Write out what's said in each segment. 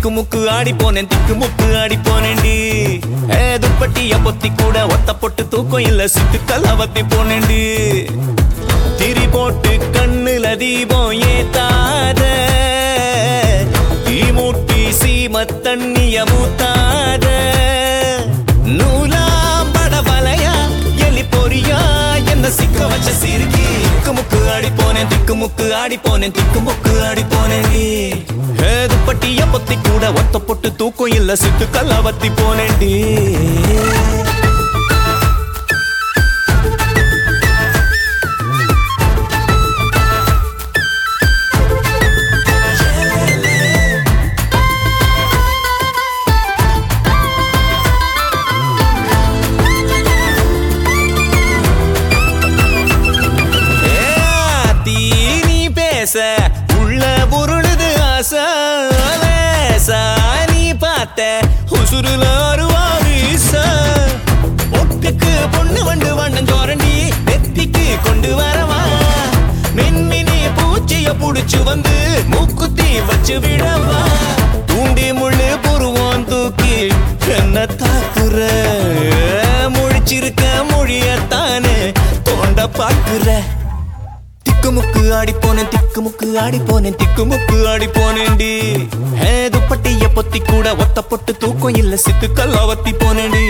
திக்குமுக்கு ஆடி போனேன் திக்குமுக்கு ஆடி போனேன்டி துப்பட்டிய பொத்தி கூட ஒத்த பொட்டு தூக்கம் இல்ல சித்துக்கள் அவத்தி போனேன்டி திரி போட்டு கண்ணுல தீபம் ஏத்தாத தீ மூட்டி சீம தண்ணிய மூத்தாத நூலாம்பட வலையா எலி பொறியா என்ன சிக்க வச்ச சிறுக்கி திக்குமுக்கு ஆடி போனேன் திக்குமுக்கு ஆடி போனேன் திக்குமுக்கு ஆடி போனேன் துப்பட்டிய பொத்தி கூட ஒத்த பொட்டு தூக்கம் இல்ல சித்துக்கள் அவத்தி போனேன்டி உள்ள பொருளுது ஆசா நீ பார்த்த உசுருல ஒட்டுக்கு பொண்ணு வண்டு வண்ணம் சோரண்டி நெத்திக்கு கொண்டு வரவா மின்மினி பூச்சிய புடிச்சு வந்து மூக்குத்தி வச்சு விடவா தூண்டி முள்ளு புருவம் தூக்கி என்ன தாக்குற முழிச்சிருக்க மொழியத்தானே தோண்ட பாக்குற திக்குமுக்கு ஆடி போனேன் திக்குமுக்கு ஆடி போனேன் திக்குமுக்கு ஆடி போனேன்டி துப்பட்டிய பொத்தி கூட ஒத்த பொட்டு தூக்கம் இல்ல சித்துக்கள் அவத்தி போனேன்டி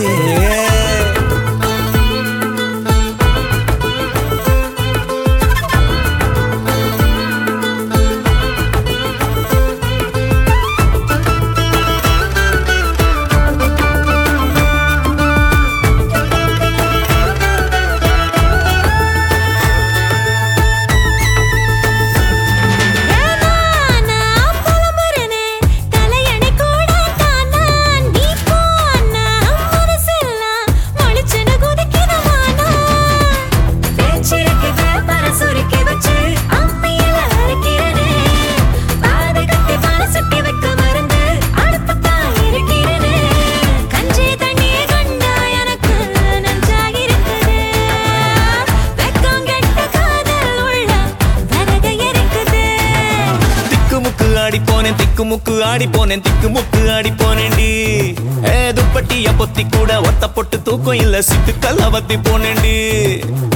திக்குமுக்கு ஆடி போனேன் திக்குமுக்கு ஆடி போனேன்டி துப்பட்டிய பொத்தி கூட ஒத்த பொட்டு தூக்கம் இல்ல சித்துக்கள் அவத்தி போனேன்டி